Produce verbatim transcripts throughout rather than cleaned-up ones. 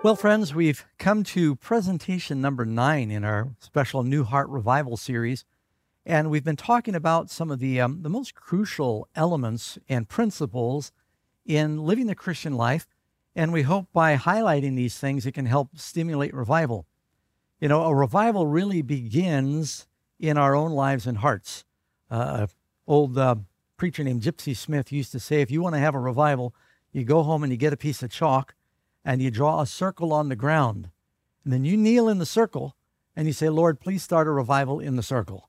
Well, friends, we've come to presentation number nine in our special New Heart Revival series, and we've been talking about some of the um, the most crucial elements and principles in living the Christian life, and we hope by highlighting these things it can help stimulate revival. You know, a revival really begins in our own lives and hearts. Uh, an old uh, preacher named Gypsy Smith used to say, if you want to have a revival, you go home and you get a piece of chalk, and you draw a circle on the ground. And then you kneel in the circle and you say, Lord, please start a revival in the circle.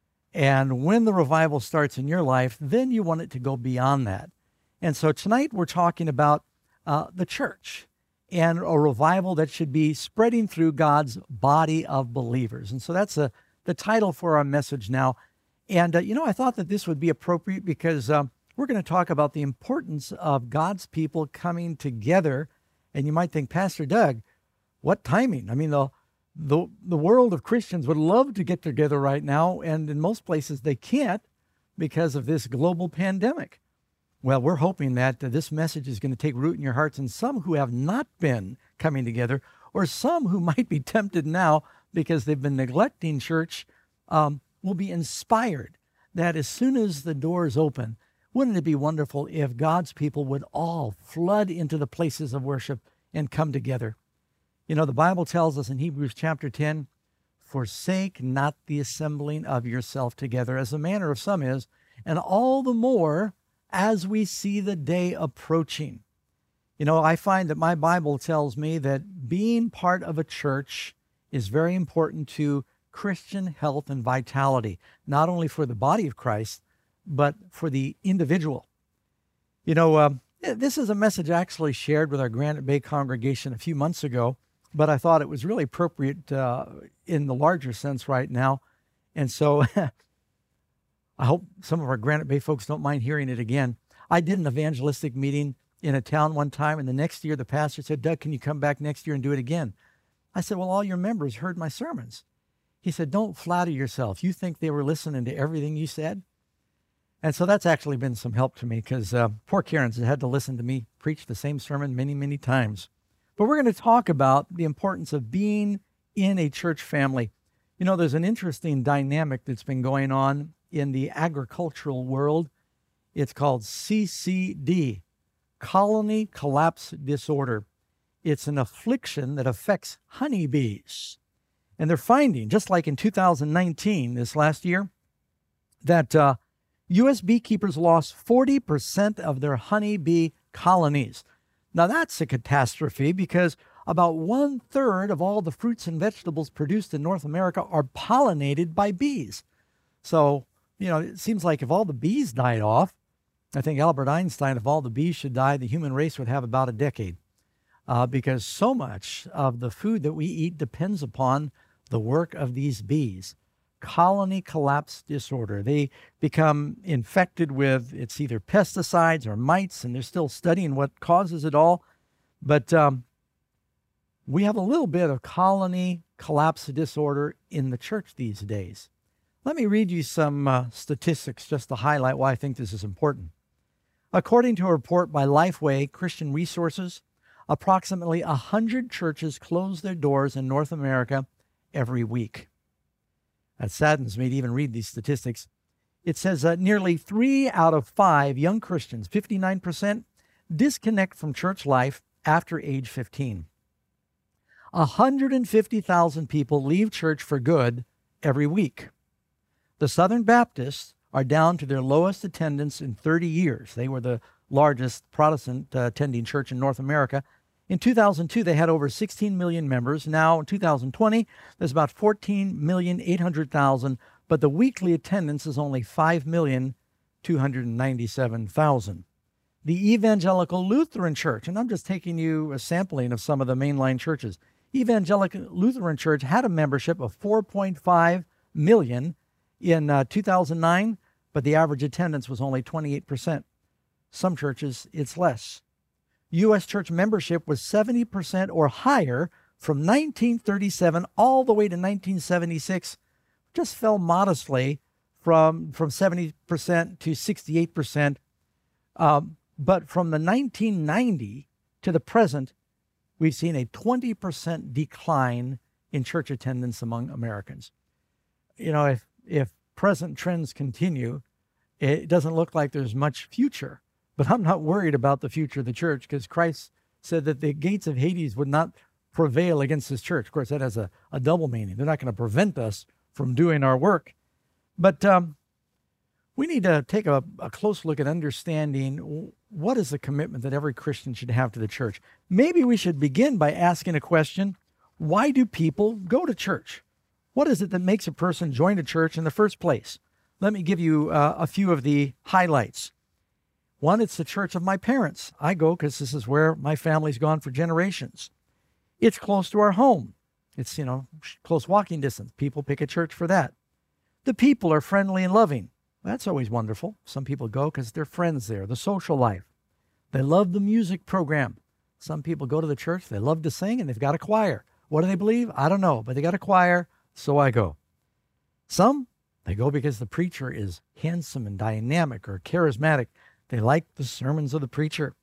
And when the revival starts in your life, then you want it to go beyond that. And so tonight we're talking about uh, the church and a revival that should be spreading through God's body of believers. And so that's a, the title for our message now. And, uh, you know, I thought that this would be appropriate because um, we're going to talk about the importance of God's people coming together. And you might think, Pastor Doug, what timing? I mean, the, the the world of Christians would love to get together right now, and in most places they can't because of this global pandemic. Well, we're hoping that uh, this message is going to take root in your hearts, and some who have not been coming together, or some who might be tempted now because they've been neglecting church, um, will be inspired that as soon as the doors open, wouldn't it be wonderful if God's people would all flood into the places of worship and come together? You know, the Bible tells us in Hebrews chapter ten, forsake not the assembling of yourself together, as the manner of some is, and all the more as we see the day approaching. You know, I find that my Bible tells me that being part of a church is very important to Christian health and vitality, not only for the body of Christ, but for the individual. You know, um, this is a message I actually shared with our Granite Bay congregation a few months ago, but I thought it was really appropriate uh, in the larger sense right now. And so I hope some of our Granite Bay folks don't mind hearing it again. I did an evangelistic meeting in a town one time, and the next year the pastor said, Doug, can you come back next year and do it again? I said, well, all your members heard my sermons. He said, don't flatter yourself. You think they were listening to everything you said? And so that's actually been some help to me because uh, poor Karen's had to listen to me preach the same sermon many, many times. But we're going to talk about the importance of being in a church family. You know, there's an interesting dynamic that's been going on in the agricultural world. It's called C C D, Colony Collapse Disorder. It's an affliction that affects honeybees. And they're finding, just like in two thousand nineteen, this last year, that uh, U S beekeepers lost forty percent of their honeybee colonies. Now that's a catastrophe because about one third of all the fruits and vegetables produced in North America are pollinated by bees. So, you know, it seems like if all the bees died off, I think Albert Einstein, if all the bees should die, the human race would have about a decade. Uh, because so much of the food that we eat depends upon the work of these bees. Colony collapse disorder. They become infected with, it's either pesticides or mites, and they're still studying what causes it all. But um, we have a little bit of colony collapse disorder in the church these days. Let me read you some uh, statistics just to highlight why I think this is important. According to a report by Lifeway Christian Resources, approximately one hundred churches close their doors in North America every week. That saddens me to even read these statistics. It says that nearly three out of five young Christians, fifty-nine percent, disconnect from church life after age fifteen. one hundred fifty thousand people leave church for good every week. The Southern Baptists are down to their lowest attendance in thirty years. They were the largest Protestant uh, attending church in North America. In two thousand two, they had over sixteen million members. Now, in two thousand twenty, there's about fourteen million eight hundred thousand, but the weekly attendance is only five million two hundred ninety-seven thousand. The Evangelical Lutheran Church, and I'm just taking you a sampling of some of the mainline churches. Evangelical Lutheran Church had a membership of four point five million in uh, two thousand nine, but the average attendance was only twenty-eight percent. Some churches, it's less. U S church membership was seventy percent or higher from nineteen thirty-seven all the way to nineteen seventy-six, just fell modestly from, from seventy percent to sixty-eight percent. Um, but from the nineteen ninety to the present, we've seen a twenty percent decline in church attendance among Americans. You know, if, if present trends continue, it doesn't look like there's much future. But I'm not worried about the future of the church, because Christ said that the gates of Hades would not prevail against his church. Of course, that has a, a double meaning. They're not going to prevent us from doing our work. But um, we need to take a, a close look at understanding what is the commitment that every Christian should have to the church. Maybe we should begin by asking a question: why do people go to church? What is it that makes a person join a church in the first place? Let me give you uh, a few of the highlights. One, it's the church of my parents. I go because this is where my family's gone for generations. It's close to our home. It's, you know, close walking distance. People pick a church for that. The people are friendly and loving. That's always wonderful. Some people go because they're friends there, the social life. They love the music program. Some people go to the church, they love to sing, and they've got a choir. What do they believe? I don't know, but they got a choir, so I go. Some, they go because the preacher is handsome and dynamic or charismatic. They like the sermons of the preacher.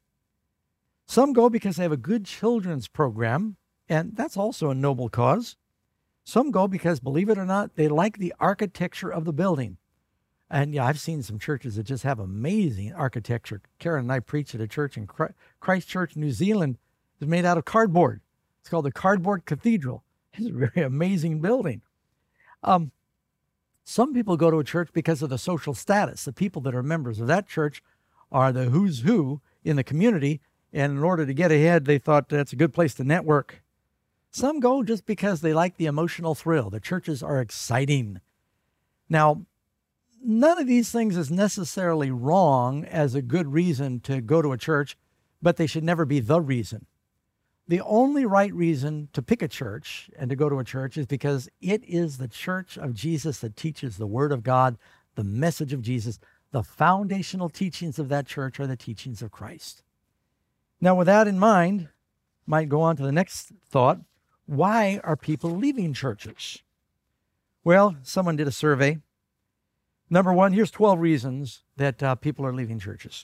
Some go because they have a good children's program, and that's also a noble cause. Some go because, believe it or not, they like the architecture of the building. And yeah, I've seen some churches that just have amazing architecture. Karen and I preach at a church in Christchurch, New Zealand. It's made out of cardboard. It's called the Cardboard Cathedral. It's a very amazing building. Um, some people go to a church because of the social status. The people that are members of that church are the who's who in the community, and in order to get ahead, they thought that's a good place to network. Some go just because they like the emotional thrill. The churches are exciting. Now, none of these things is necessarily wrong as a good reason to go to a church, but they should never be the reason. The only right reason to pick a church and to go to a church is because it is the church of Jesus that teaches the Word of God, the message of Jesus. The foundational teachings of that church are the teachings of Christ. Now, with that in mind, might go on to the next thought. Why are people leaving churches? Well, someone did a survey. Number one, here's twelve reasons that uh, people are leaving churches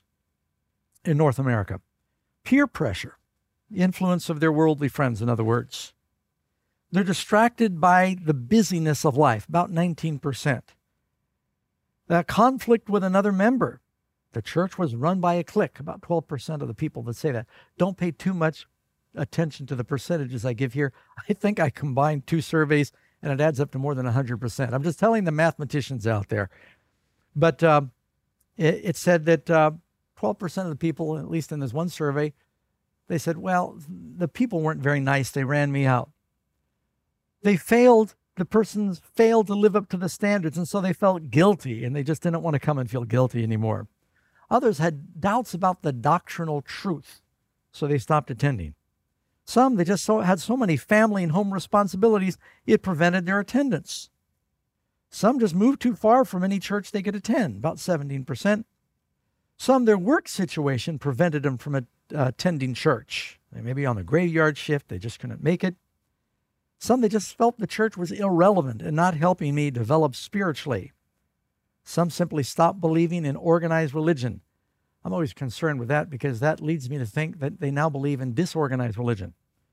in North America. Peer pressure, the influence of their worldly friends, in other words. They're distracted by the busyness of life, about nineteen percent. The conflict with another member. The church was run by a clique, about twelve percent of the people that say that. Don't pay too much attention to the percentages I give here. I think I combined two surveys, and it adds up to more than one hundred percent. I'm just telling the mathematicians out there. But uh, it, it said that uh, twelve percent of the people, at least in this one survey, they said, well, the people weren't very nice. They ran me out. They failed, the persons failed to live up to the standards, and so they felt guilty, and they just didn't want to come and feel guilty anymore. Others had doubts about the doctrinal truth, so they stopped attending. Some, they just so, had so many family and home responsibilities, it prevented their attendance. Some just moved too far from any church they could attend, about seventeen percent. Some, their work situation prevented them from uh, attending church. They may be on the graveyard shift, they just couldn't make it. Some, they just felt the church was irrelevant and not helping me develop spiritually. Some simply stopped believing in organized religion. I'm always concerned with that because that leads me to think that they now believe in disorganized religion.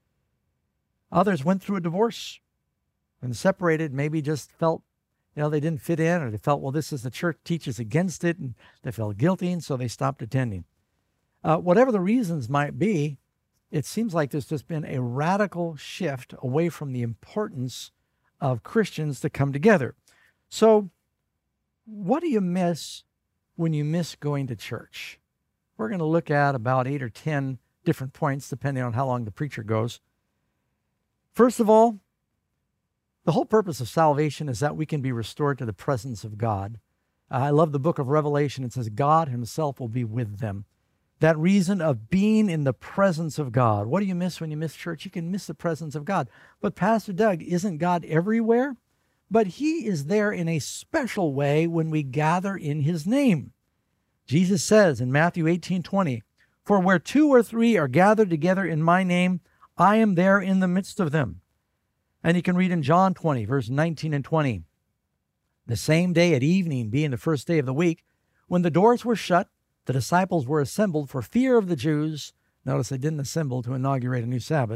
Others went through a divorce and separated, maybe just felt, you know, they didn't fit in, or they felt, well, this is the church teaches against it, and they felt guilty, and so they stopped attending. Uh, whatever the reasons might be, it seems like there's just been a radical shift away from the importance of Christians to come together. So what do you miss when you miss going to church? We're going to look at about eight or ten different points, depending on how long the preacher goes. First of all, the whole purpose of salvation is that we can be restored to the presence of God. Uh, I love the book of Revelation. It says God himself will be with them. That reason of being in the presence of God. What do you miss when you miss church? You can miss the presence of God. But Pastor Doug, isn't God everywhere? But he is there in a special way when we gather in his name. Jesus says in Matthew eighteen twenty, "For where two or three are gathered together in my name, I am there in the midst of them." And you can read in John twenty, verse nineteen and twenty. The same day at evening, being the first day of the week, when the doors were shut, the disciples were assembled for fear of the Jews. Notice they didn't assemble to inaugurate a new Sabbath.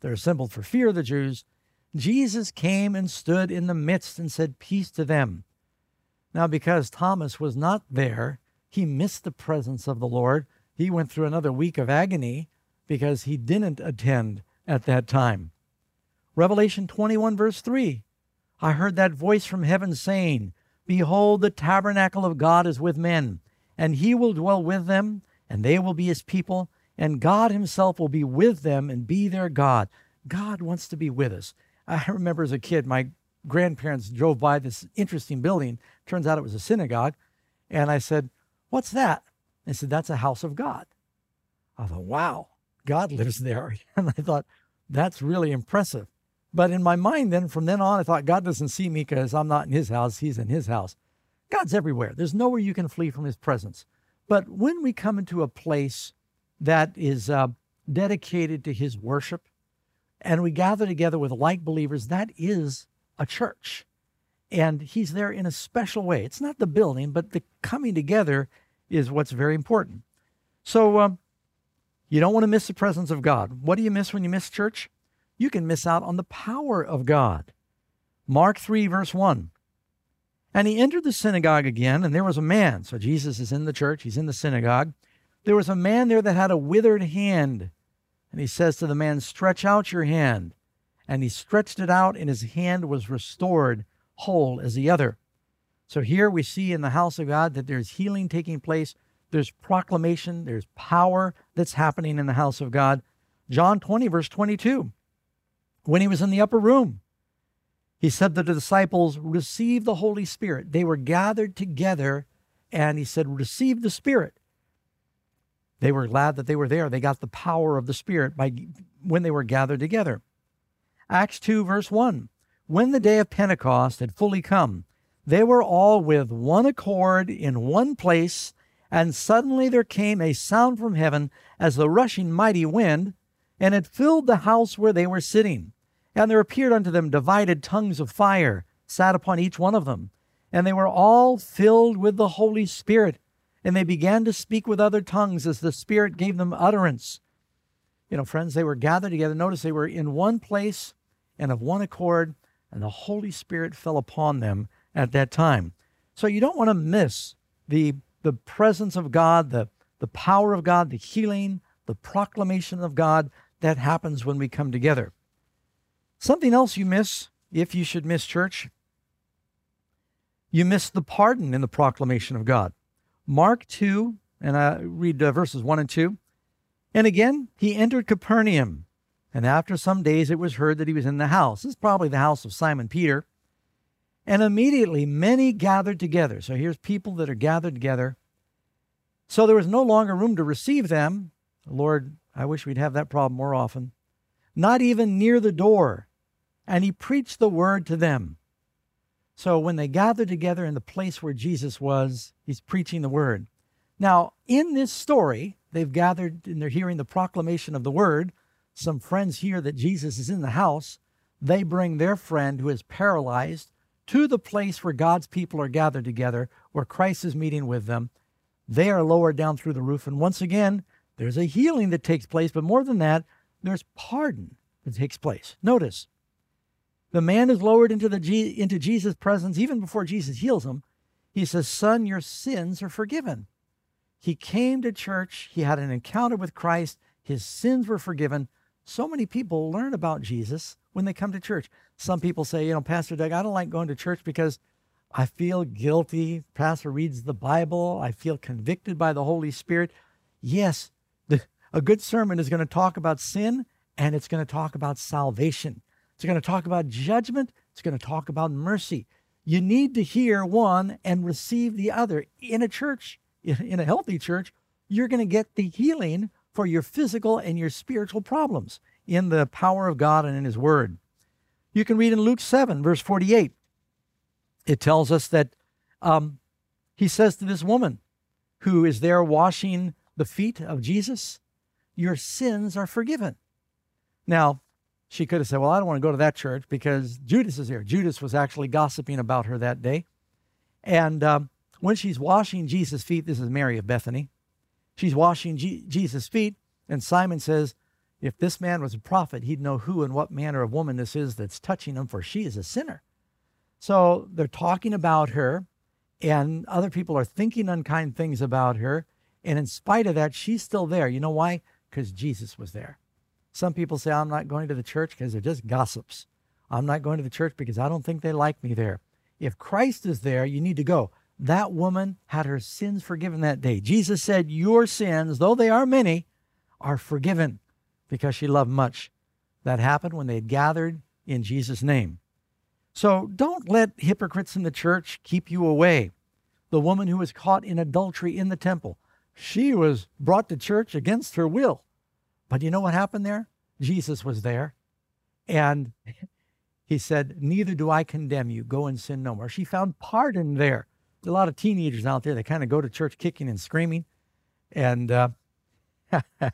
They're assembled for fear of the Jews. Jesus came and stood in the midst and said, "Peace to them." Now, because Thomas was not there, he missed the presence of the Lord. He went through another week of agony because he didn't attend at that time. Revelation twenty-one, verse three, I heard that voice from heaven saying, "Behold, the tabernacle of God is with men, and he will dwell with them, and they will be his people, and God himself will be with them and be their God." God wants to be with us. I remember as a kid, my grandparents drove by this interesting building. Turns out it was a synagogue. And I said, "What's that?" They said, "That's a house of God." I thought, wow, God lives there. And I thought, that's really impressive. But in my mind then, from then on, I thought, God doesn't see me because I'm not in his house. He's in his house. God's everywhere. There's nowhere you can flee from his presence. But when we come into a place that is uh, dedicated to his worship, and we gather together with like believers, that is a church. And he's there in a special way. It's not the building, but the coming together is what's very important. So um, you don't want to miss the presence of God. What do you miss when you miss church? You can miss out on the power of God. Mark three, verse one. And he entered the synagogue again, and there was a man. So Jesus is in the church. He's in the synagogue. There was a man there that had a withered hand. And he says to the man, "Stretch out your hand." And he stretched it out, and his hand was restored whole as the other. So here we see in the house of God that there's healing taking place. There's proclamation. There's power that's happening in the house of God. John twenty, verse twenty-two. When he was in the upper room, he said to the disciples, "Receive the Holy Spirit." They were gathered together, and he said, "Receive the Spirit." They were glad that they were there. They got the power of the Spirit by when they were gathered together. Acts two, verse one. When the day of Pentecost had fully come, they were all with one accord in one place, and suddenly there came a sound from heaven as the rushing mighty wind, and it filled the house where they were sitting. And there appeared unto them divided tongues of fire, sat upon each one of them. And they were all filled with the Holy Spirit, and they began to speak with other tongues as the Spirit gave them utterance. You know, friends, they were gathered together. Notice they were in one place and of one accord, and the Holy Spirit fell upon them at that time. So you don't want to miss the, the presence of God, the, the power of God, the healing, the proclamation of God that happens when we come together. Something else you miss, if you should miss church, you miss the pardon in the proclamation of God. Mark two, and I read uh, verses one and two. And again, he entered Capernaum, and after some days it was heard that he was in the house. This is probably the house of Simon Peter. And immediately many gathered together. So here's people that are gathered together. So there was no longer room to receive them. Lord, I wish we'd have that problem more often. Not even near the door. And he preached the word to them. So when they gathered together in the place where Jesus was, he's preaching the word. Now, in this story, they've gathered and they're hearing the proclamation of the word. Some friends hear that Jesus is in the house. They bring their friend who is paralyzed to the place where God's people are gathered together, where Christ is meeting with them. They are lowered down through the roof. And once again, there's a healing that takes place. But more than that, there's pardon that takes place. Notice, the man is lowered into, the G, into Jesus' presence even before Jesus heals him. He says, "Son, your sins are forgiven." He came to church. He had an encounter with Christ. His sins were forgiven. So many people learn about Jesus when they come to church. Some people say, you know, "Pastor Doug, I don't like going to church because I feel guilty." Pastor reads the Bible. I feel convicted by the Holy Spirit. Yes, the, a good sermon is going to talk about sin, and it's going to talk about salvation. It's going to talk about judgment. It's going to talk about mercy. You need to hear one and receive the other. In a church, in a healthy church, you're going to get the healing for your physical and your spiritual problems in the power of God and in his word. You can read in Luke seven, verse forty-eight. It tells us that um, he says to this woman who is there washing the feet of Jesus, "Your sins are forgiven." Now, she could have said, "Well, I don't want to go to that church because Judas is here." Judas was actually gossiping about her that day. And um, when she's washing Jesus' feet, this is Mary of Bethany. She's washing G- Jesus' feet, and Simon says, If this man was a prophet, he'd know who and what manner of woman this is that's touching him, for she is a sinner. So they're talking about her, and other people are thinking unkind things about her. And in spite of that, she's still there. You know why? Because Jesus was there. Some people say, I'm not going to the church because they're just gossips. I'm not going to the church because I don't think they like me there. If Christ is there, you need to go. That woman had her sins forgiven that day. Jesus said, your sins, though they are many, are forgiven because she loved much. That happened when they had gathered in Jesus' name. So don't let hypocrites in the church keep you away. The woman who was caught in adultery in the temple, she was brought to church against her will. But you know what happened there? Jesus was there. And he said, neither do I condemn you. Go and sin no more. She found pardon there. There's a lot of teenagers out there that kind of go to church kicking and screaming. And uh, I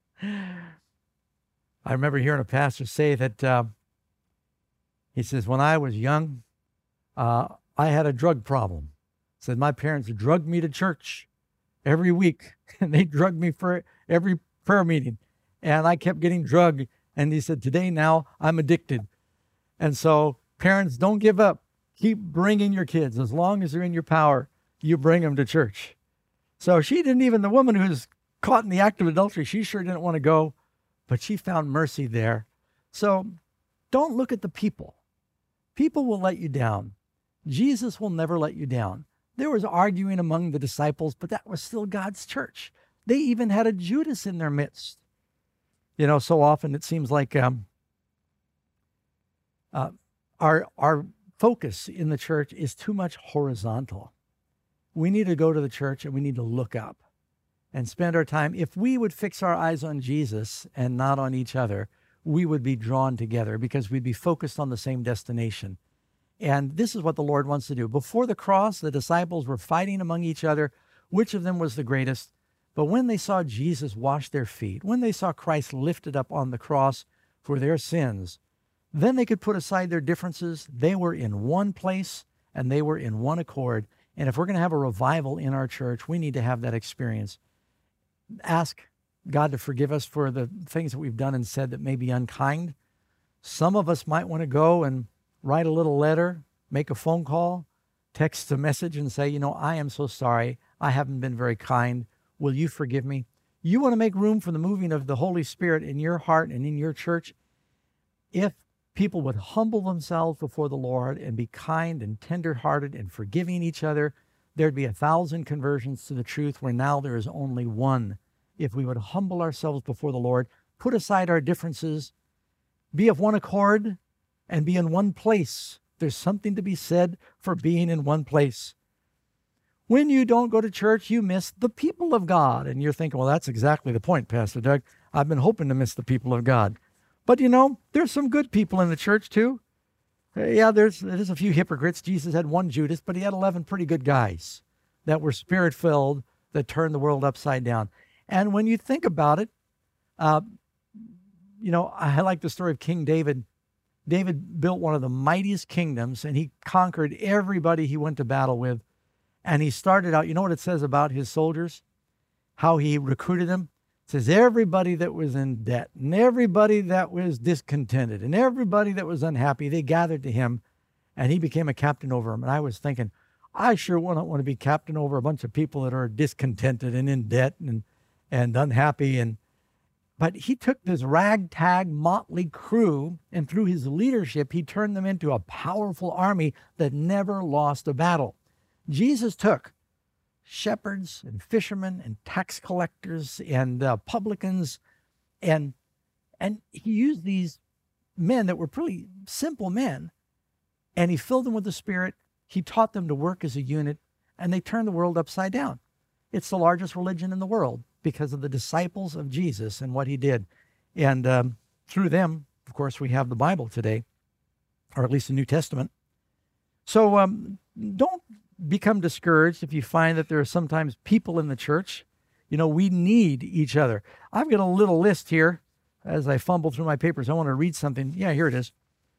remember hearing a pastor say that, uh, he says, when I was young, uh, I had a drug problem. He said, my parents drugged me to church every week. And they drugged me for every prayer meeting. And I kept getting drugged. And he said, today now I'm addicted. And so parents, don't give up. Keep bringing your kids. As long as they're in your power, you bring them to church. So she didn't even, the woman who was caught in the act of adultery, she sure didn't want to go, but she found mercy there. So don't look at the people. People will let you down. Jesus will never let you down. There was arguing among the disciples, but that was still God's church. They even had a Judas in their midst. You know, so often it seems like um, uh, our, our focus in the church is too much horizontal. We need to go to the church and we need to look up and spend our time. If we would fix our eyes on Jesus and not on each other, we would be drawn together because we'd be focused on the same destination. And this is what the Lord wants to do. Before the cross, the disciples were fighting among each other, which of them was the greatest. But when they saw Jesus wash their feet, when they saw Christ lifted up on the cross for their sins, then they could put aside their differences. They were in one place and they were in one accord. And if we're going to have a revival in our church, we need to have that experience. Ask God to forgive us for the things that we've done and said that may be unkind. Some of us might want to go and write a little letter, make a phone call, text a message and say, you know, I am so sorry. I haven't been very kind. Will you forgive me? You want to make room for the moving of the Holy Spirit in your heart and in your church? If people would humble themselves before the Lord and be kind and tender-hearted and forgiving each other, there'd be a thousand conversions to the truth where now there is only one. If we would humble ourselves before the Lord, put aside our differences, be of one accord, and be in one place. There's something to be said for being in one place. When you don't go to church, you miss the people of God. And you're thinking, well, that's exactly the point, Pastor Doug. I've been hoping to miss the people of God. But, you know, there's some good people in the church, too. Uh, yeah, there's, there's a few hypocrites. Jesus had one Judas, but he had eleven pretty good guys that were spirit-filled, that turned the world upside down. And when you think about it, uh, you know, I like the story of King David. David built one of the mightiest kingdoms, and he conquered everybody he went to battle with. And he started out, you know what it says about his soldiers? How he recruited them? It says everybody that was in debt and everybody that was discontented and everybody that was unhappy, they gathered to him, and he became a captain over them. And I was thinking, I sure wouldn't want to be captain over a bunch of people that are discontented and in debt and, and unhappy. And But he took this ragtag, motley crew, and through his leadership, he turned them into a powerful army that never lost a battle. Jesus took shepherds and fishermen and tax collectors and uh, publicans, and and he used these men that were pretty simple men, and he filled them with the Spirit. He taught them to work as a unit, and they turned the world upside down. It's the largest religion in the world because of the disciples of Jesus and what he did. And um, through them, of course, we have the Bible today, or at least the New Testament. So um, don't become discouraged if you find that there are sometimes people in the church. You know, we need each other. I've got a little list here as I fumble through my papers. I want to read something. Yeah, here it is.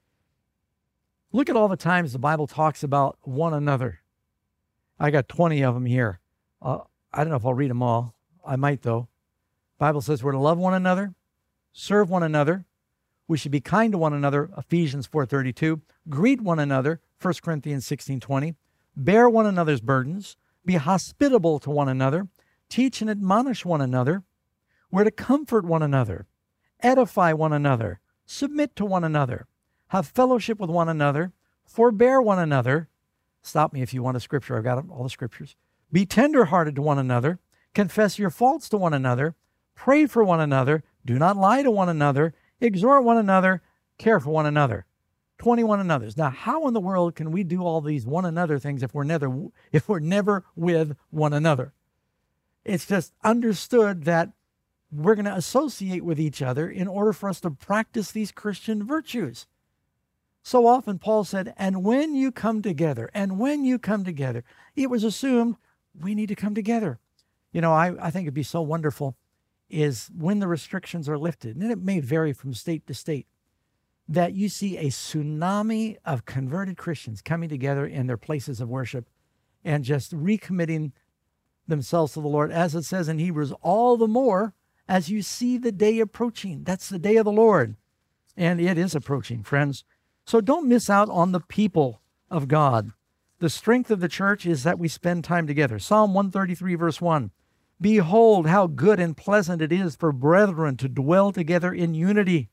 Look at all the times the Bible talks about one another. I got twenty of them here. Uh, I don't know if I'll read them all. I might, though. The Bible says we're to love one another, serve one another. We should be kind to one another, Ephesians four thirty-two. Greet one another, First Corinthians sixteen twenty. Bear one another's burdens. Be hospitable to one another. Teach and admonish one another. We're to comfort one another. Edify one another. Submit to one another. Have fellowship with one another. Forbear one another. Stop me if you want a scripture. I've got all the scriptures. Be tenderhearted to one another. Confess your faults to one another. Pray for one another. Do not lie to one another. Exhort one another. Care for one another. twenty-one another's. Now, how in the world can we do all these one another things if we're never, if we're never with one another? It's just understood that we're going to associate with each other in order for us to practice these Christian virtues. So often Paul said, and when you come together, and when you come together, it was assumed we need to come together. You know, I, I think it'd be so wonderful is when the restrictions are lifted, and it may vary from state to state, that you see a tsunami of converted Christians coming together in their places of worship and just recommitting themselves to the Lord. As it says in Hebrews, all the more as you see the day approaching. That's the day of the Lord. And it is approaching, friends. So don't miss out on the people of God. The strength of the church is that we spend time together. Psalm one thirty-three, verse one. Behold, how good and pleasant it is for brethren to dwell together in unity.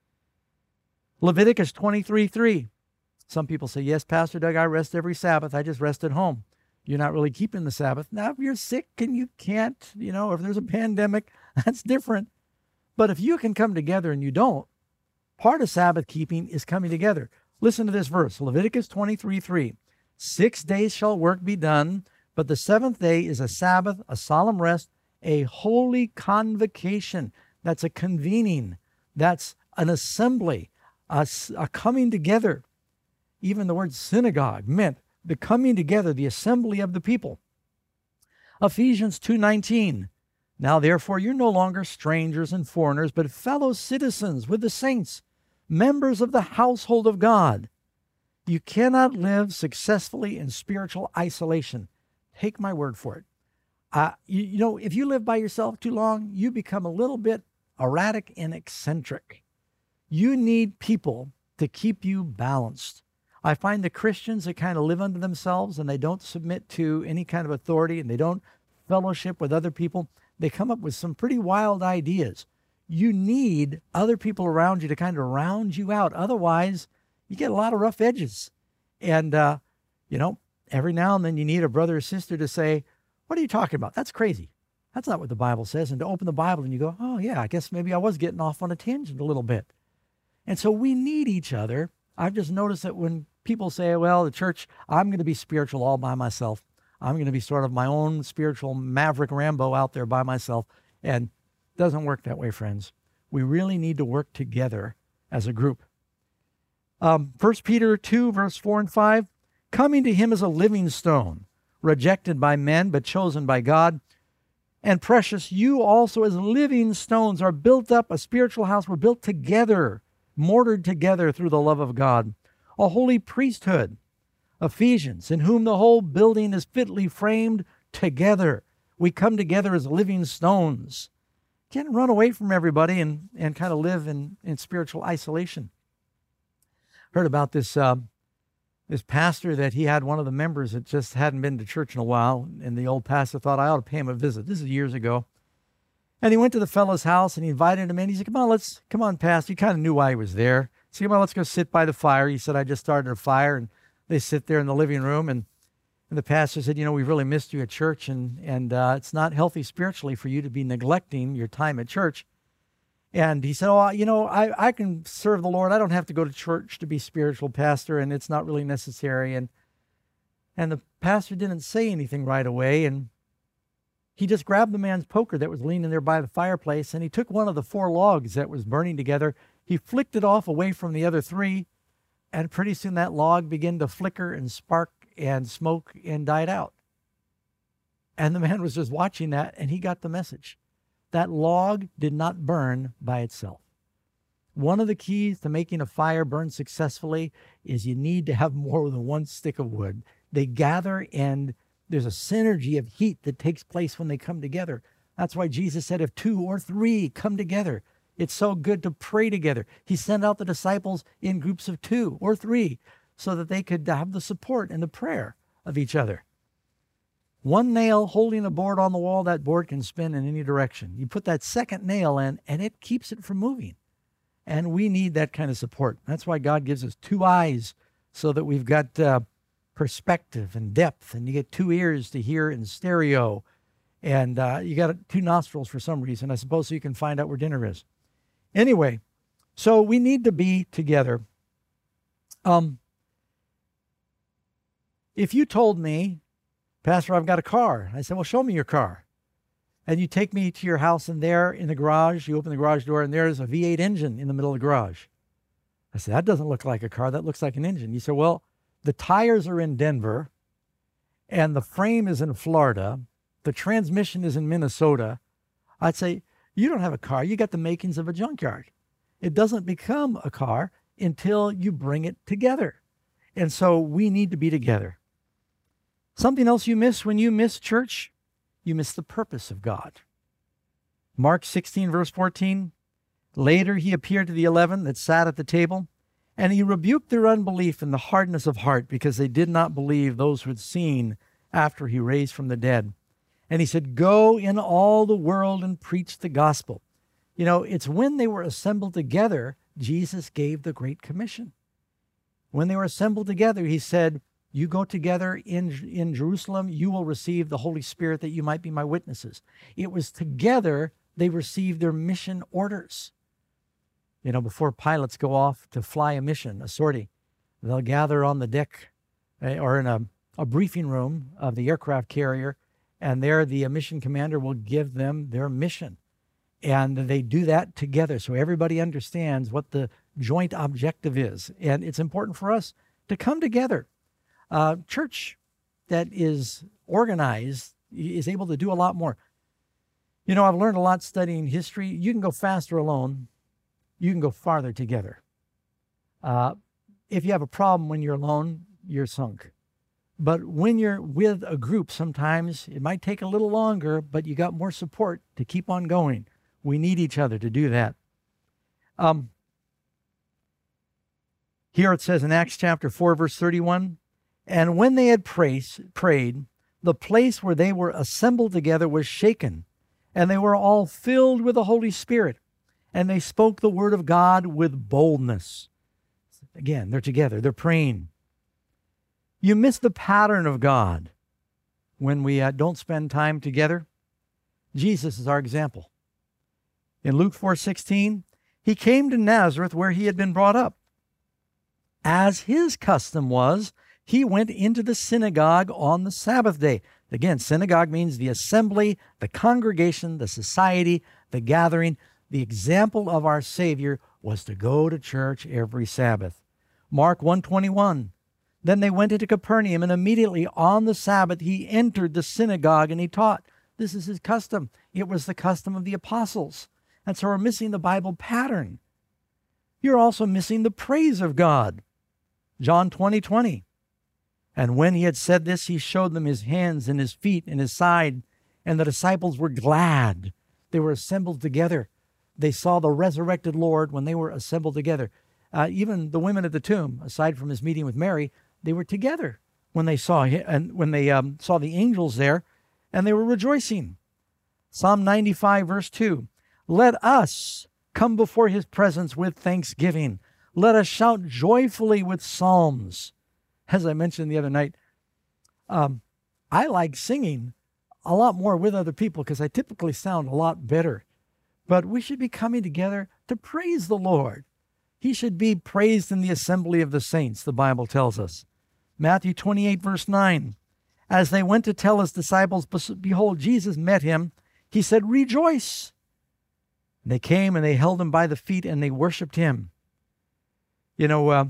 Leviticus twenty-three, three. Some people say, yes, Pastor Doug, I rest every Sabbath. I just rest at home. You're not really keeping the Sabbath. Now, if you're sick and you can't, you know, if there's a pandemic, that's different. But if you can come together and you don't, part of Sabbath keeping is coming together. Listen to this verse, Leviticus twenty-three, three. Six days shall work be done, but the seventh day is a Sabbath, a solemn rest, a holy convocation. That's a convening. That's an assembly, a, a coming together. Even the word synagogue meant the coming together, the assembly of the people. Ephesians two nineteen. Now therefore you're no longer strangers and foreigners, but fellow citizens with the saints, members of the household of God. You cannot live successfully in spiritual isolation. Take my word for it. Uh, you, you know, if you live by yourself too long, you become a little bit erratic and eccentric. You need people to keep you balanced. I find the Christians that kind of live unto themselves and they don't submit to any kind of authority and they don't fellowship with other people, they come up with some pretty wild ideas. You need other people around you to kind of round you out. Otherwise, you get a lot of rough edges. And, uh, you know, every now and then you need a brother or sister to say, what are you talking about? That's crazy. That's not what the Bible says. And to open the Bible and you go, oh, yeah, I guess maybe I was getting off on a tangent a little bit. And so we need each other. I've just noticed that when people say, well, the church, I'm going to be spiritual all by myself. I'm going to be sort of my own spiritual maverick Rambo out there by myself. And it doesn't work that way, friends. We really need to work together as a group. Um, First Peter two, verse four and five, coming to him as a living stone, rejected by men, but chosen by God, and precious, you also as living stones are built up, a spiritual house. We're built together, mortared together through the love of God, a holy priesthood, Ephesians, in whom the whole building is fitly framed together. We come together as living stones. Can't run away from everybody and, and kind of live in, in spiritual isolation. Heard about this uh, this pastor that he had one of the members that just hadn't been to church in a while, and the old pastor thought, I ought to pay him a visit. This is years ago. And he went to the fellow's house and he invited him in. He said, come on, let's, come on, pastor. He kind of knew why he was there. He said, come on, let's go sit by the fire. He said, I just started a fire. And they sit there in the living room. And, and the pastor said, you know, we've really missed you at church. And, and uh, it's not healthy spiritually for you to be neglecting your time at church. And he said, oh, you know, I, I can serve the Lord. I don't have to go to church to be spiritual, pastor, and it's not really necessary. And and the pastor didn't say anything right away. And he just grabbed the man's poker that was leaning there by the fireplace, and he took one of the four logs that was burning together. He flicked it off away from the other three, and pretty soon that log began to flicker and spark and smoke and died out. And the man was just watching that, and he got the message. That log did not burn by itself. One of the keys to making a fire burn successfully is you need to have more than one stick of wood. They gather, and there's a synergy of heat that takes place when they come together. That's why Jesus said, if two or three come together, It's so good to pray together. He sent out the disciples in groups of two or three so that they could have the support and the prayer of each other. One nail holding a board on the wall, that board can spin in any direction. You put that second nail in, and it keeps it from moving. And we need that kind of support. That's why God gives us two eyes so that we've got uh, perspective and depth, and you get two ears to hear in stereo, and uh, you got two nostrils for some reason, I suppose, so you can find out where dinner is. Anyway, so we need to be together. Um, if you told me, Pastor, I've got a car. I said, well, show me your car. And you take me to your house, and there in the garage, you open the garage door, and there's a V eight engine in the middle of the garage. I said, that doesn't look like a car. That looks like an engine. You said, well, the tires are in Denver, and the frame is in Florida. The transmission is in Minnesota. I'd say, you don't have a car. You got the makings of a junkyard. It doesn't become a car until you bring it together. And so we need to be together. Something else you miss when you miss church, you miss the purpose of God. Mark sixteen, verse fourteen, later he appeared to the eleven that sat at the table, and he rebuked their unbelief and the hardness of heart because they did not believe those who had seen after he raised from the dead. And he said, go in all the world and preach the gospel. You know, it's when they were assembled together, Jesus gave the Great Commission. When they were assembled together, he said, you go together in, in Jerusalem, you will receive the Holy Spirit that you might be my witnesses. It was together they received their mission orders. You know, before pilots go off to fly a mission, a sortie, they'll gather on the deck uh, or in a, a briefing room of the aircraft carrier, and there the mission commander will give them their mission. And they do that together so everybody understands what the joint objective is. And it's important for us to come together. Uh, church that is organized is able to do a lot more. You know, I've learned a lot studying history. You can go faster alone. You can go farther together. Uh, if you have a problem when you're alone, you're sunk. But when you're with a group, sometimes it might take a little longer, but you got more support to keep on going. We need each other to do that. Um, here it says in Acts chapter four, verse thirty-one, and when they had praise, prayed, the place where they were assembled together was shaken, and they were all filled with the Holy Spirit, and they spoke the word of God with boldness. Again, they're together, they're praying. You miss the pattern of God when we uh, don't spend time together. Jesus is our example. In Luke four sixteen, he came to Nazareth where he had been brought up. As his custom was, he went into the synagogue on the Sabbath day. Again, synagogue means the assembly, the congregation, the society, the gathering. The example of our Savior was to go to church every Sabbath. Mark one twenty-one, then they went into Capernaum, and immediately on the Sabbath he entered the synagogue and he taught. This is his custom. It was the custom of the apostles. And so we're missing the Bible pattern. You're also missing the praise of God. John twenty twenty. And when he had said this, he showed them his hands and his feet and his side. And the disciples were glad. They were assembled together. They saw the resurrected Lord when they were assembled together. Uh, even the women at the tomb, aside from his meeting with Mary, they were together when they saw him, and when they um, saw the angels there, and they were rejoicing. Psalm ninety-five, verse two. Let us come before his presence with thanksgiving. Let us shout joyfully with psalms. As I mentioned the other night, um, I like singing a lot more with other people because I typically sound a lot better. But we should be coming together to praise the Lord. He should be praised in the assembly of the saints, the Bible tells us. Matthew twenty-eight, verse nine. As they went to tell his disciples, behold, Jesus met him. He said, rejoice. They came and they held him by the feet and they worshiped him. You know, uh,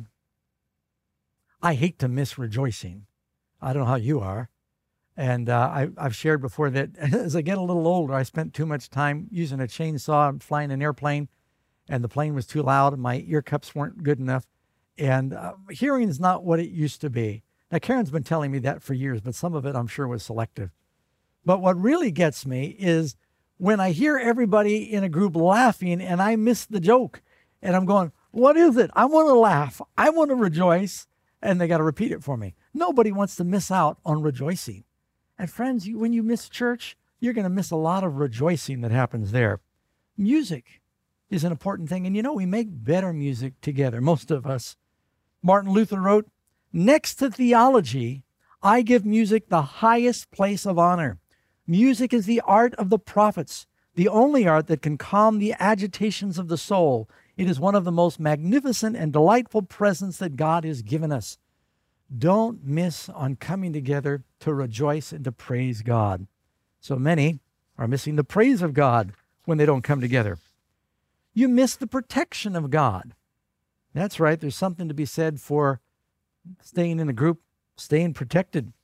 I hate to miss rejoicing. I don't know how you are. And uh, I, I've shared before that as I get a little older, I spent too much time using a chainsaw and flying an airplane, and the plane was too loud and my ear cups weren't good enough. And uh, hearing is not what it used to be. Now, Karen's been telling me that for years, but some of it I'm sure was selective. But what really gets me is when I hear everybody in a group laughing and I miss the joke. And I'm going, what is it? I want to laugh. I want to rejoice. And they got to repeat it for me. Nobody wants to miss out on rejoicing. And friends, you, when you miss church, you're going to miss a lot of rejoicing that happens there. Music is an important thing. And you know, we make better music together, most of us. Martin Luther wrote, next to theology, I give music the highest place of honor. Music is the art of the prophets, the only art that can calm the agitations of the soul. It is one of the most magnificent and delightful presents that God has given us. Don't miss on coming together to rejoice and to praise God. So many are missing the praise of God when they don't come together. You miss the protection of God. That's right. There's something to be said for staying in a group, staying protected.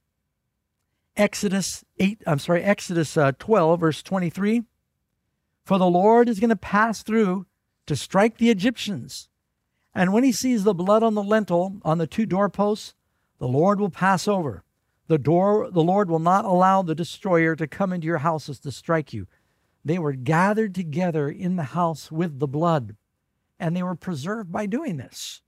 Exodus eight, I'm sorry, Exodus uh, twelve, verse twenty-three. For the Lord is going to pass through to strike the Egyptians. And when he sees the blood on the lintel, on the two doorposts, the Lord will pass over. The door, the Lord will not allow the destroyer to come into your houses to strike you. They were gathered together in the house with the blood, and they were preserved by doing this.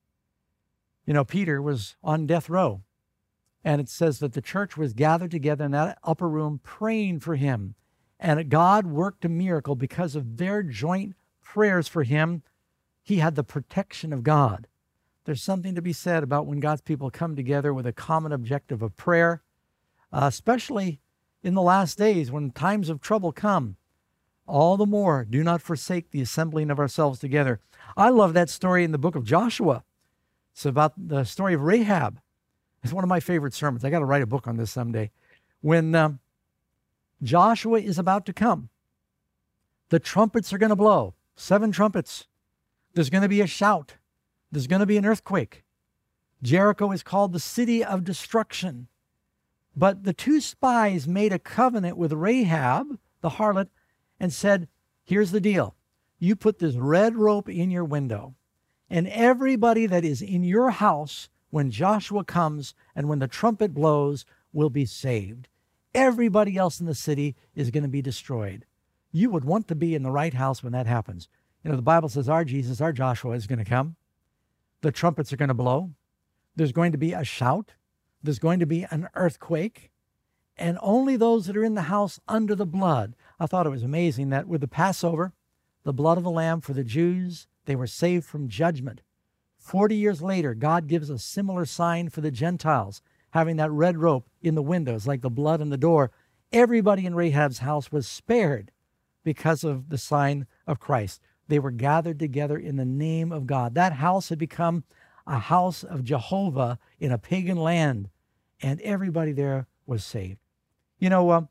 You know, Peter was on death row, and it says that the church was gathered together in that upper room praying for him, and God worked a miracle because of their joint prayers for him. He had the protection of God. There's something to be said about when God's people come together with a common objective of prayer, uh, especially in the last days when times of trouble come. All the more, do not forsake the assembling of ourselves together. I love that story in the book of Joshua. It's about the story of Rahab. It's one of my favorite sermons. I got to write a book on this someday. When um, Joshua is about to come, the trumpets are going to blow. Seven trumpets. There's going to be a shout. There's going to be an earthquake. Jericho is called the city of destruction. But the two spies made a covenant with Rahab, the harlot, and said, here's the deal. You put this red rope in your window, and everybody that is in your house when Joshua comes and when the trumpet blows will be saved. Everybody else in the city is going to be destroyed. You would want to be in the right house when that happens. You know, the Bible says our Jesus, our Joshua is going to come. The trumpets are going to blow. There's going to be a shout. There's going to be an earthquake. And only those that are in the house under the blood. I thought it was amazing that with the Passover, the blood of the Lamb for the Jews, they were saved from judgment. Forty years later, God gives a similar sign for the Gentiles, having that red rope in the windows like the blood in the door. Everybody in Rahab's house was spared because of the sign of Christ. They were gathered together in the name of God. That house had become a house of Jehovah in a pagan land, and everybody there was saved. You know, uh,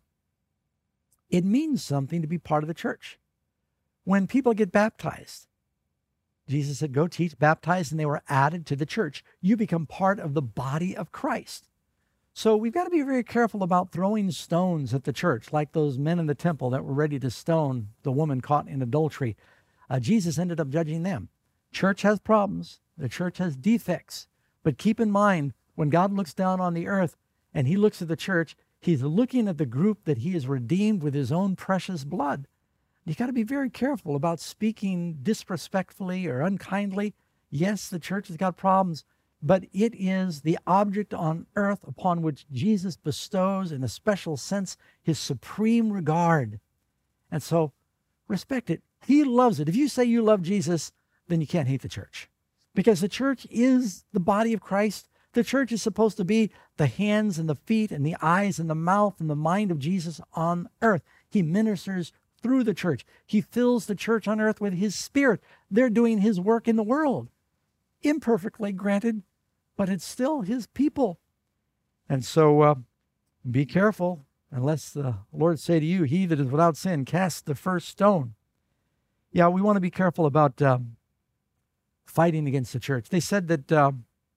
it means something to be part of the church. When people get baptized, Jesus said, go teach, baptize, and they were added to the church. You become part of the body of Christ. So we've got to be very careful about throwing stones at the church, like those men in the temple that were ready to stone the woman caught in adultery. Uh, Jesus ended up judging them. Church has problems. The church has defects. But keep in mind, when God looks down on the earth and he looks at the church, he's looking at the group that he has redeemed with his own precious blood. You got to be very careful about speaking disrespectfully or unkindly. Yes, the church has got problems, but it is the object on earth upon which Jesus bestows, in a special sense, his supreme regard. And so, respect it. He loves it. If you say you love Jesus, then you can't hate the church. Because the church is the body of Christ. The church is supposed to be the hands and the feet and the eyes and the mouth and the mind of Jesus on earth. He ministers through the church. He fills the church on earth with his Spirit. They're doing his work in the world. Imperfectly, granted, but it's still his people. And so uh, be careful, unless the Lord say to you, he that is without sin, cast the first stone. Yeah, we want to be careful about uh, fighting against the church. They said that uh,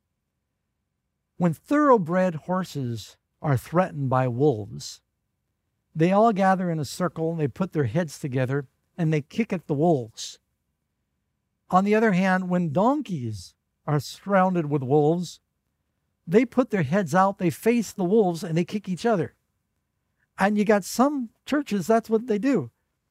when thoroughbred horses are threatened by wolves, they all gather in a circle, and they put their heads together, and they kick at the wolves. On the other hand, when donkeys are surrounded with wolves, they put their heads out, they face the wolves, and they kick each other. And you got some churches, that's what they do.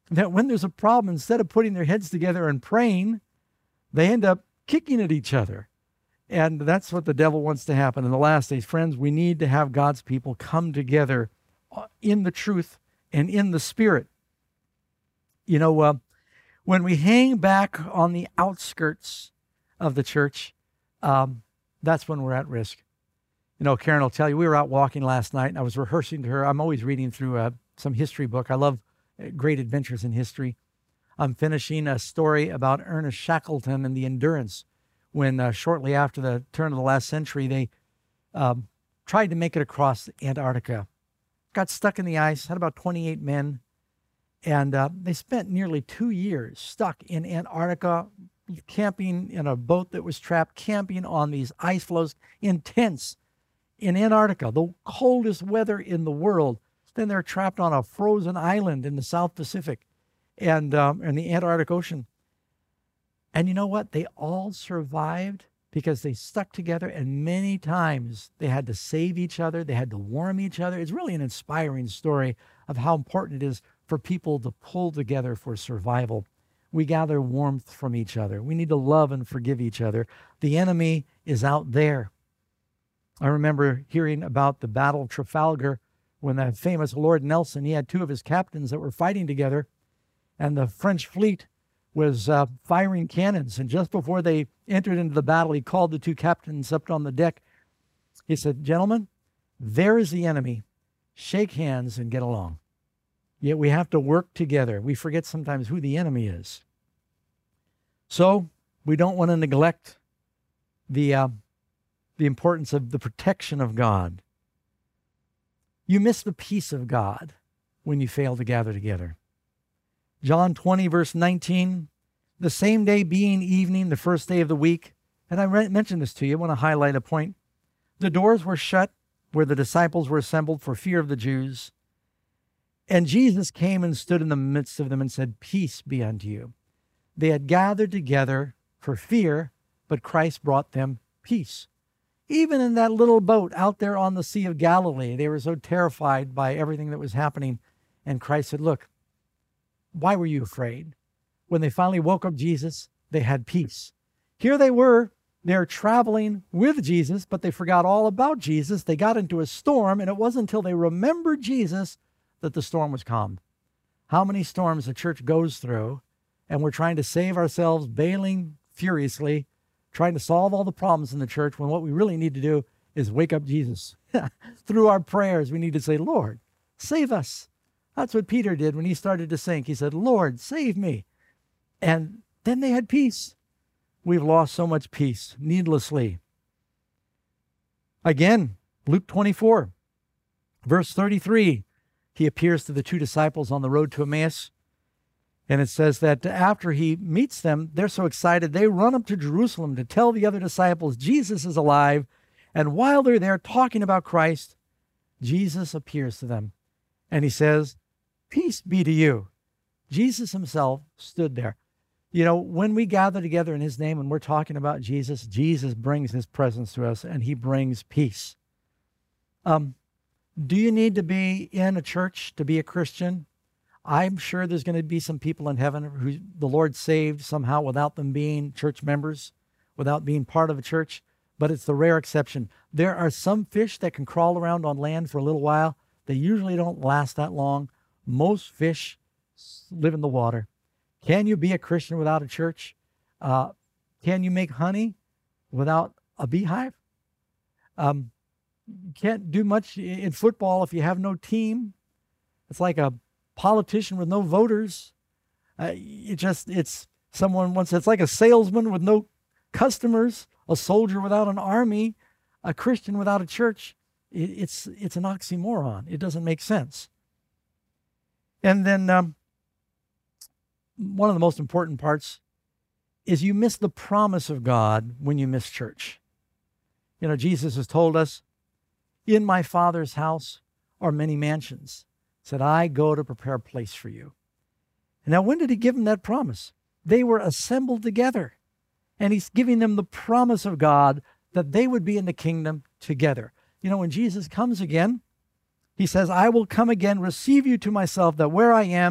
that when there's a problem, instead of putting their heads together and praying, they end up kicking at each other. And that's what the devil wants to happen in the last days. Friends, we need to have God's people come together in the truth and in the Spirit. You know, uh, when we hang back on the outskirts of the church, um, that's when we're at risk. You know, Karen will tell you, we were out walking last night, and I was rehearsing to her. I'm always reading through uh, some history book. I love great adventures in history. I'm finishing a story about Ernest Shackleton and the Endurance, when uh, shortly after the turn of the last century, they um, tried to make it across Antarctica. Got stuck in the ice, had about twenty-eight men, and uh, they spent nearly two years stuck in Antarctica, camping in a boat that was trapped, camping on these ice floes in tents in Antarctica, the coldest weather in the world. Then they're trapped on a frozen island in the South Pacific and um, in the Antarctic Ocean. And you know what? They all survived because they stuck together, and many times they had to save each other. They had to warm each other. It's really an inspiring story of how important it is for people to pull together for survival. We gather warmth from each other. We need to love and forgive each other. The enemy is out there. I remember hearing about the Battle of Trafalgar when the famous Lord Nelson, he had two of his captains that were fighting together, and the French fleet was uh, firing cannons. And just before they entered into the battle, he called the two captains up on the deck. He said, "Gentlemen, there is the enemy. Shake hands and get along." Yet we have to work together. We forget sometimes who the enemy is. So we don't want to neglect the, uh, the importance of the protection of God. You miss the peace of God when you fail to gather together. John twenty, verse nineteen, the same day being evening, the first day of the week, and I re- mentioned this to you, I want to highlight a point. The doors were shut where the disciples were assembled for fear of the Jews. And Jesus came and stood in the midst of them and said, "Peace be unto you." They had gathered together for fear, but Christ brought them peace. Even in that little boat out there on the Sea of Galilee, they were so terrified by everything that was happening. And Christ said, "Look, why were you afraid?" When they finally woke up Jesus, they had peace. Here they were, they're traveling with Jesus, but they forgot all about Jesus. They got into a storm, and it wasn't until they remembered Jesus that the storm was calmed. How many storms the church goes through, and we're trying to save ourselves, bailing furiously, trying to solve all the problems in the church, when what we really need to do is wake up Jesus. Through our prayers, we need to say, "Lord, save us." That's what Peter did when he started to sink. He said, "Lord, save me." And then they had peace. We've lost so much peace needlessly. Again, Luke twenty-four, verse thirty-three, he appears to the two disciples on the road to Emmaus. And it says that after he meets them, they're so excited, they run up to Jerusalem to tell the other disciples Jesus is alive. And while they're there talking about Christ, Jesus appears to them. And he says, "Peace be to you." Jesus himself stood there. You know, when we gather together in his name and we're talking about Jesus, Jesus brings his presence to us, and he brings peace. Um, do you need to be in a church to be a Christian? I'm sure there's going to be some people in heaven who the Lord saved somehow without them being church members, without being part of a church, but it's the rare exception. There are some fish that can crawl around on land for a little while. They usually don't last that long. Most fish live in the water. Can you be a Christian without a church? Uh, can you make honey without a beehive? Um, you can't do much in football if you have no team. It's like a politician with no voters. Uh, it just, it's someone once, it's like a salesman with no customers, a soldier without an army, a Christian without a church. It, it's, it's an oxymoron. It doesn't make sense. And then um, one of the most important parts is you miss the promise of God when you miss church. You know, Jesus has told us, "In my Father's house are many mansions." Said, "I go to prepare a place for you." And now, when did he give them that promise? They were assembled together. And he's giving them the promise of God that they would be in the kingdom together. You know, when Jesus comes again, he says, "I will come again, receive you to myself, that where I am,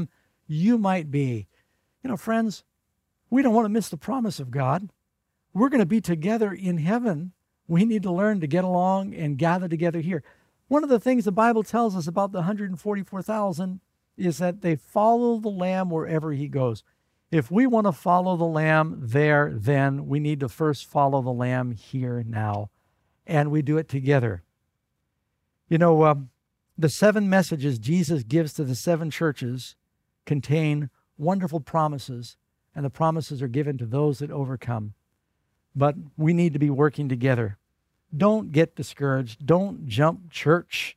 you might be. You know, friends, we don't want to miss the promise of God. We're going to be together in heaven. We need to learn to get along and gather together here. One of the things the Bible tells us about the one hundred forty-four thousand is that they follow the Lamb wherever he goes. If we want to follow the Lamb there, then we need to first follow the Lamb here now. And we do it together. You know, um, the seven messages Jesus gives to the seven churches contain wonderful promises, and the promises are given to those that overcome. But we need to be working together. Don't get discouraged. Don't jump church.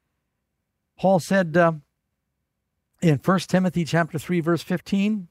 Paul said uh, in First Timothy chapter three, verse fifteen,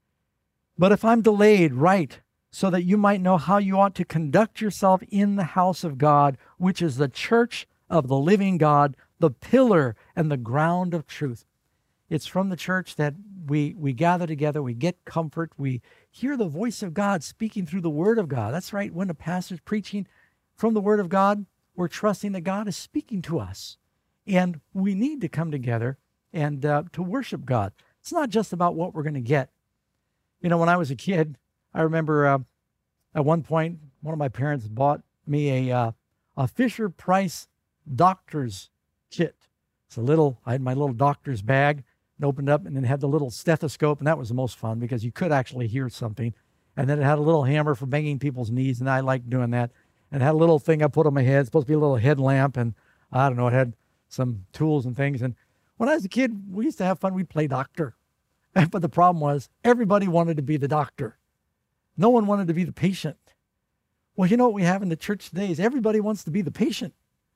"But if I'm delayed, write, so that you might know how you ought to conduct yourself in the house of God, which is the church of the living God, the pillar and the ground of truth." It's from the church that we, we gather together, we get comfort, we hear the voice of God speaking through the Word of God. That's right, when a pastor's preaching from the Word of God, we're trusting that God is speaking to us. And we need to come together and uh, to worship God. It's not just about what we're going to get. You know, when I was a kid, I remember uh, at one point, one of my parents bought me a, uh, a Fisher-Price doctor's kit. It's a little, I had my little doctor's bag and opened up and then had the little stethoscope, and that was the most fun because you could actually hear something. And then it had a little hammer for banging people's knees, and I liked doing that. And it had a little thing I put on my head. It's supposed to be a little headlamp, and I don't know, it had some tools and things. And when I was a kid, we used to have fun. We'd play doctor. But the problem was everybody wanted to be the doctor. No one wanted to be the patient. Well, you know what we have in the church today is everybody wants to be the patient.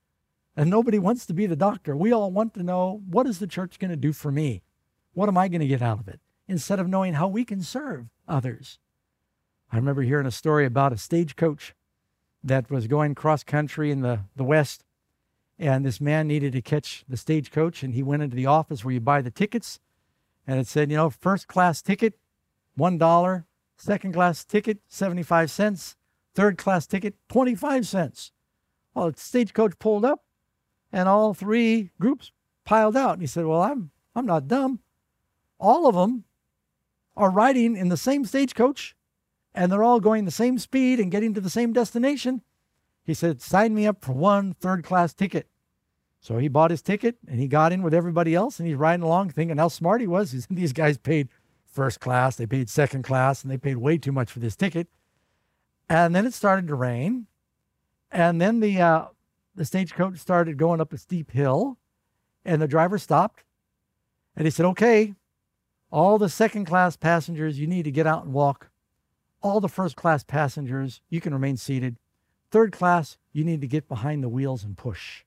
And nobody wants to be the doctor. We all want to know, what is the church going to do for me? What am I going to get out of it? Instead of knowing how we can serve others. I remember hearing a story about a stagecoach that was going cross country in the, the West. And this man needed to catch the stagecoach, and he went into the office where you buy the tickets. And it said, you know, first class ticket, one dollar. Second class ticket, seventy-five cents. Third class ticket, twenty-five cents. Well, the stagecoach pulled up, and all three groups piled out. And he said, well, I'm, I'm not dumb. All of them are riding in the same stagecoach, and they're all going the same speed and getting to the same destination. He said, sign me up for one third-class ticket. So he bought his ticket, and he got in with everybody else, and he's riding along thinking how smart he was. He said, these guys paid first class, they paid second class, and they paid way too much for this ticket. And then it started to rain, and then the uh, the stagecoach started going up a steep hill, and the driver stopped, and he said, okay, all the second-class passengers, you need to get out and walk. All the first-class passengers, you can remain seated. Third class, you need to get behind the wheels and push.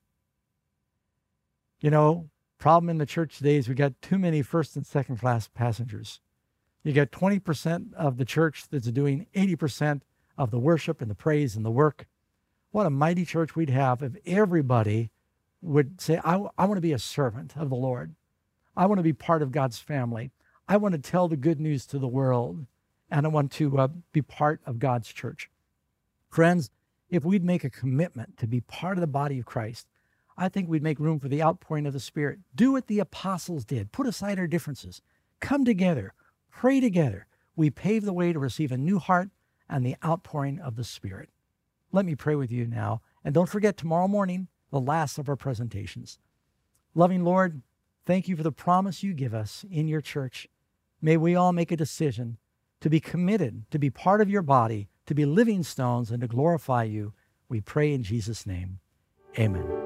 You know, problem in the church today is we got too many first and second-class passengers. You got twenty percent of the church that's doing eighty percent of the worship and the praise and the work. What a mighty church we'd have if everybody would say, I, I want to be a servant of the Lord. I want to be part of God's family. I want to tell the good news to the world, and I want to uh, be part of God's church. Friends, if we'd make a commitment to be part of the body of Christ, I think we'd make room for the outpouring of the Spirit. Do what the apostles did. Put aside our differences. Come together. Pray together. We pave the way to receive a new heart and the outpouring of the Spirit. Let me pray with you now. And don't forget, tomorrow morning, the last of our presentations. Loving Lord, thank you for the promise you give us in your church. May we all make a decision to be committed, to be part of your body, to be living stones, and to glorify you. We pray in Jesus' name. Amen.